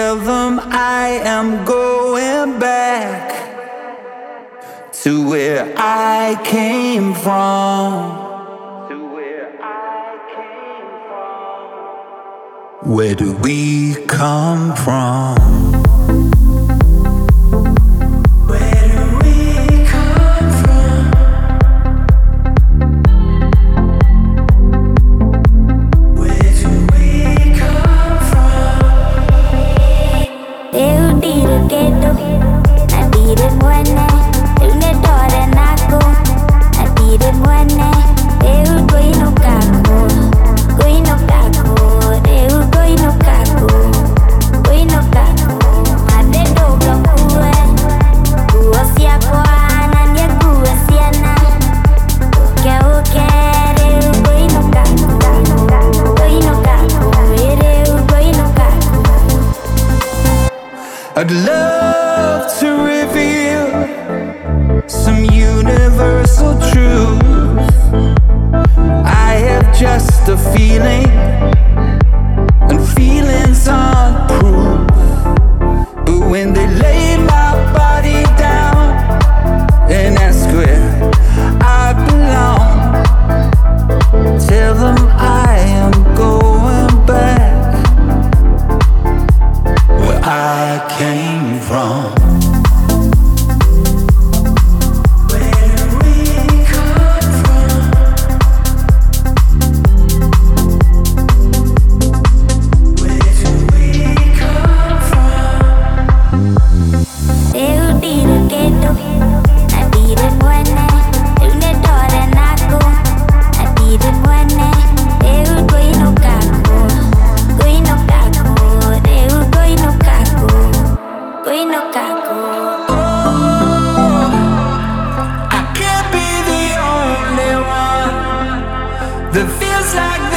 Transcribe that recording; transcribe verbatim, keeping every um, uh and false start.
Tell them I am going back to where I came from. Where do we come from? Where do we come from? Where do we come from? Eu tiro keto, na tiro buena, eu ne dore nako, na tiro buena, eu goi no caco, goi no caco, eu goi no caco, goi no caco, ate dobro kue, kua sia koa na nia kua sia na, uke uke, eu goi no caco, goi no caco, eu goi no caco. I'd love to reveal some universal truth. I have just a feeling, and feelings aren't proof. But when they lay my body down and ask where I belong, tell them I am going back where I came from. Where do we come from? Where do we come from? Eu tiro keto, na tiro buena, eu ne dore nako, na tiro buena, eu goi no caco, goi no caco, eu goi no caco, goi no caco. I can't be the only one that feels like